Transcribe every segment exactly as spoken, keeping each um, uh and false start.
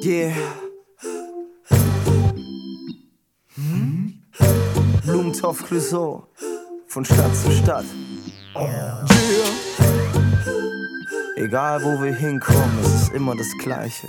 Yeah. Hm? Blumentopf Clouseau, von Stadt zu Stadt. Yeah. Egal wo wir hinkommen, es ist immer das Gleiche.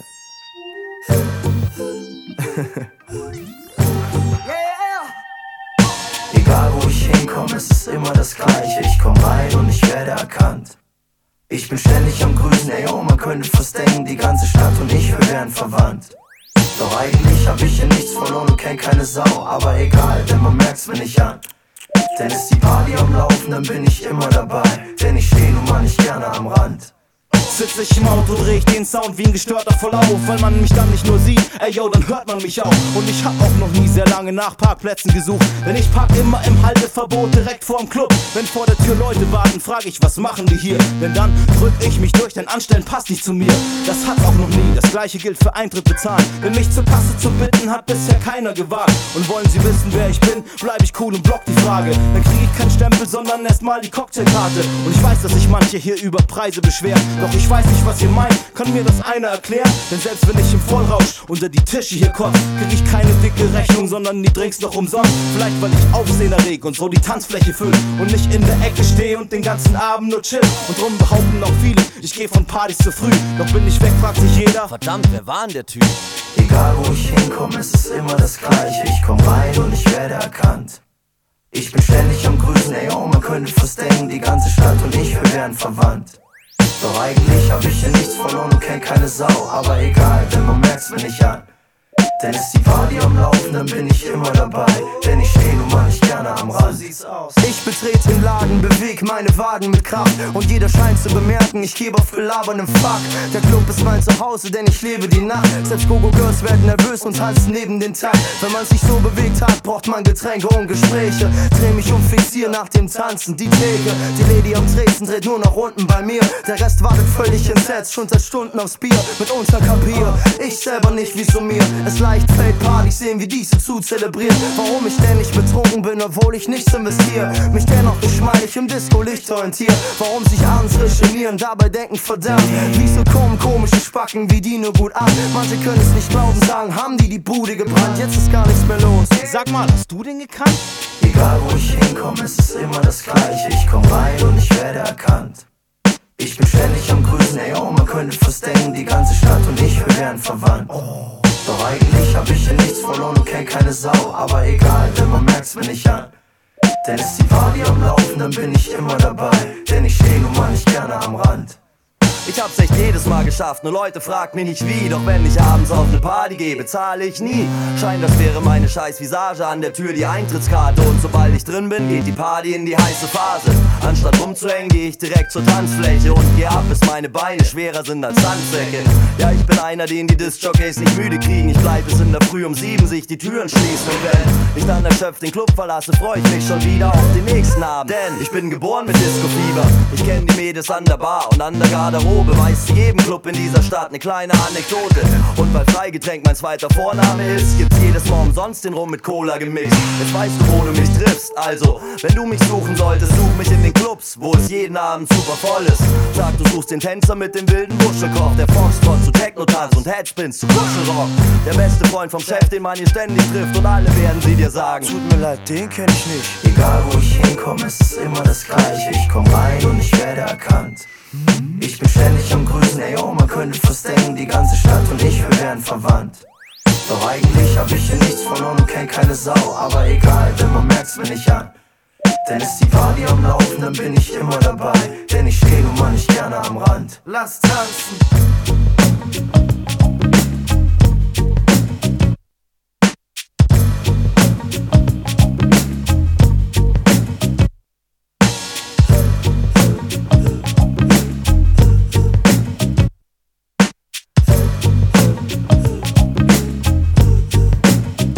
Egal wo ich hinkomme, es ist immer das Gleiche. Ich komm rein und ich werde erkannt. Ich bin ständig am Grüßen, ey oh, man könnte fast denken, die ganze Stadt und ich, wir wären verwandt. Doch eigentlich hab ich hier nichts verloren und kenn keine Sau. Aber egal, denn man merkt's mir nicht an. Denn ist die Party am Laufen, dann bin ich immer dabei. Denn ich steh nun mal nicht gerne am Rand. Sitz ich im Auto, dreh ich den Sound wie ein gestörter Vollauf. Weil man mich dann nicht nur sieht, ey yo, dann hört man mich auch. Und ich hab auch noch nie sehr lange nach Parkplätzen gesucht. Denn ich park immer im Halteverbot direkt vorm Club. Wenn vor der Tür Leute warten, frag ich, was machen die hier? Denn dann drück ich mich durch, denn Anstellen passt nicht zu mir. Das hat's auch noch nie, das gleiche gilt für Eintritt bezahlen. Denn mich zur Kasse zu bitten, hat bisher keiner gewagt. Und wollen sie wissen, wer ich bin, bleib ich cool und block die Frage. Dann krieg ich keinen Stempel, sondern erstmal die Cocktailkarte. Und ich weiß, dass sich manche hier über Preise beschweren. Doch ich weiß nicht, was ihr meint, kann mir das einer erklären? Denn selbst wenn ich im Vollrausch unter die Tische hier kotz, krieg ich keine dicke Rechnung, sondern die Drinks noch umsonst. Vielleicht weil ich Aufsehen erreg und so die Tanzfläche füll und nicht in der Ecke stehe und den ganzen Abend nur chill. Und drum behaupten auch viele, ich geh von Partys zu früh. Doch bin ich weg, fragt sich jeder, verdammt, wer war denn der Typ? Egal wo ich hinkomme, es ist immer das Gleiche. Ich komm rein und ich werde erkannt. Ich bin ständig am Grüßen, ey oh, man könnte fast denken, die ganze Stadt und ich, wir wären verwandt. Doch eigentlich hab ich hier nichts verloren und kenn keine Sau. Aber egal, denn man merkt's mir nicht an. Denn ist die Party am Laufen, dann bin ich immer dabei. Denn ich steh nun mal nicht gerne am Rand. Ich betrete den Laden, beweg meine Wagen mit Kraft. Und jeder scheint zu bemerken, ich gebe auf belaberndem Fuck. Der Club ist mein Zuhause, denn ich lebe die Nacht. Selbst Go-Go-Girls werden nervös und tanzen neben den Takt. Wenn man sich so bewegt hat, braucht man Getränke und Gespräche. Dreh mich um, fixier nach dem Tanzen die Theke. Die Lady am Tresen dreht nur nach unten bei mir. Der Rest wartet völlig entsetzt, schon seit Stunden aufs Bier. Mit Unterkapier, ich selber nicht wieso mir es leicht fällt, Partys sehen wie diese zu zelebrieren. Warum ich denn nicht betrunken bin, obwohl ich nichts investiere. Mich dennoch geschmeidig im Disco-Licht orientiere. Warum sich abends regenerieren, dabei denken verdammt. Wieso kommen komische Spacken wie die nur gut an? Manche können es nicht glauben, sagen, haben die die Bude gebrannt. Jetzt ist gar nichts mehr los. Sag mal, hast du den gekannt? Egal wo ich hinkomme, es ist immer das Gleiche. Ich komm rein und ich werde erkannt. Ich bin ständig am Grüßen, ey oh, man könnte fast denken, die ganze Stadt und ich, wir wären verwandt. Doch eigentlich hab ich hier nichts verloren und kenn keine Sau. Aber egal, denn man merkt's mir nicht an. Denn ist die Party am Laufen, dann bin ich immer dabei. Denn ich steh nun mal nicht gerne am Rand. Ich hab's echt jedes Mal geschafft, nur Leute fragt mich nicht wie. Doch wenn ich abends auf ne Party gehe, bezahle ich nie. Scheint, das wäre meine scheiß Visage an der Tür, die Eintrittskarte. Und sobald ich drin bin, geht die Party in die heiße Phase. Anstatt rumzuhängen, geh ich direkt zur Tanzfläche und geh ab, bis meine Beine schwerer sind als Sandsäcke. Ja, ich bin einer, den die Disc-Jockeys nicht müde kriegen. Ich bleib bis in der Früh um sieben, sich die Türen schließen. Und wenn ich dann erschöpft den Club verlasse, freu ich mich schon wieder auf den nächsten Abend. Denn ich bin geboren mit Disco-Fieber. Ich kenn die Mädels an der Bar und an der Garderobe. Weiß zu jedem Club in dieser Stadt ne kleine Anekdote. Und weil Freigetränk mein zweiter Vorname ist, gibt's jedes Mal umsonst den Rum mit Cola gemixt. Jetzt weißt du, wo du mich triffst. Also, wenn du mich suchen solltest, such mich in den Clubs, wo es jeden Abend super voll ist. Sag, du suchst den Tänzer mit dem wilden Wuschelkopf, der Foxtrot zu Techno-Tanz und Headspins zu Kuschelrock. Der beste Freund vom Chef, den man hier ständig trifft, und alle werden sie dir sagen: Tut mir leid, den kenn ich nicht. Egal wo ich hinkomme, es ist immer das Gleiche. Ich komm rein und ich werde erkannt. Ich bin ständig am Grüßen, ey oh, man könnte fast denken, die ganze Stadt und ich, wir wären verwandt. Doch eigentlich hab ich hier nichts verloren und kenn keine Sau. Aber egal, denn man merkt's mir nicht an. Denn ist die Party am Laufen, dann bin ich immer dabei. Denn ich steh nun mal nicht gerne am Rand. Lass tanzen.